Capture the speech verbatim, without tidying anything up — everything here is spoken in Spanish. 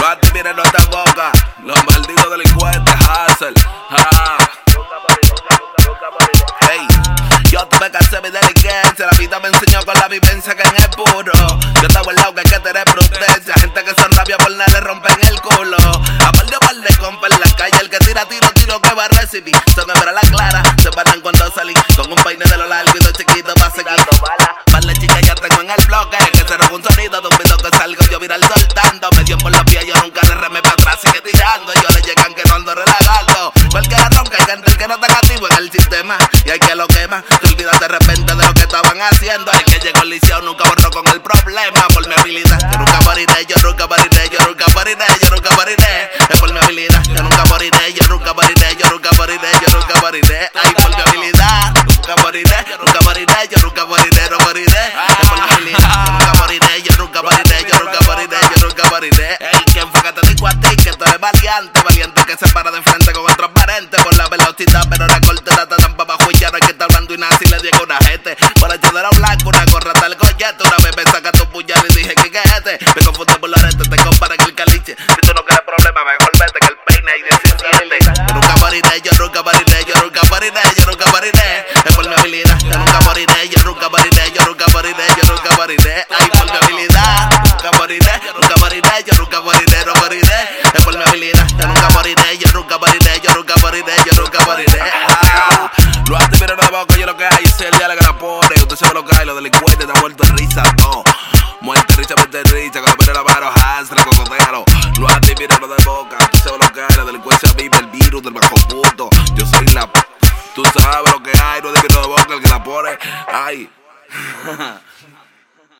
antes vienen nuestra boca. Los malditos delincuentes, Hassel. Ah. Hey, yo tuve que hacer mi delincuencia. La vida me enseñó con la vivencia que en el puro. Yo estaba al lado que hay que tener prudencia. Gente que son rabia por nada le rompen el culo. A par de par de compa en la calle. El que tira tiro, tiro que va a recibir. Son hembras la clara, se paran cuando salí. Con un peine de lo largo y de chiquito va seguir. Par de chicas ya tengo en el bloque. Que se roba un sonido de un video que salgo yo viral soltando. Me dio por los pies, yo nunca le remé para atrás. Sigue tirando, ellos le llegan que no ando relajando. Porque la ronca hay gente que no está activo en el sistema. Y hay que lo quema, te olvidas de repente de lo que estaban haciendo. El que llegó al liceo nunca borró con el problema. Por mi habilidad, yo nunca moriré, yo nunca moriré, yo nunca moriré, yo nunca moriré. Es por mi habilidad, yo nunca moriré, yo nunca moriré, yo nunca moriré, yo nunca moriré. Ay, por mi habilidad, nunca moriré, nunca moriré, yo nunca moriré, no moriré. Es por mi habilidad, yo nunca moriré, yo nunca moriré, yo nunca moriré, yo nunca moriré. Ey, ¿quién fue que te dijo a ti que tú eres valiente? Valiente que se para de frente con otro transparente por la velocidad, pero recorte la tan para abajo y ya no hay que estar hablando y nada si le digo una gente. Por el de blanco, una gorra tal gollete. Una vez me saca tu puñal y dije que es este. Me confundí por los aretes, te compara en el caliche. Si tú no quieres problema, mejor vete que el peine y diecisiete. Yo nunca moriré, yo nunca moriré, yo nunca moriré, yo nunca moriré. Es por mi habilidad, yo nunca moriré, yo nunca moriré, yo nunca moriré, yo nunca moriré. Ay, por mi habilidad, nunca moriré, nunca moriré, yo nunca moriré, no moriré. Es por mi habilidad, yo nunca moriré, yo nunca moriré, yo nunca moriré, yo nunca moriré. Ah, lo hace mira de boca, yo lo que hay es el día que la pone. Usted sabe lo que hay, los delincuentes están muertos de risa, no. Muerte, risa, muerte, risa, cuando pone la mano, Hans, la cocotero. Lo hace mira de boca, usted sabe lo que hay, la delincuencia vive el virus del bajo puto. Yo soy la, tú sabes lo que hay, no de de boca el que la pone, ay.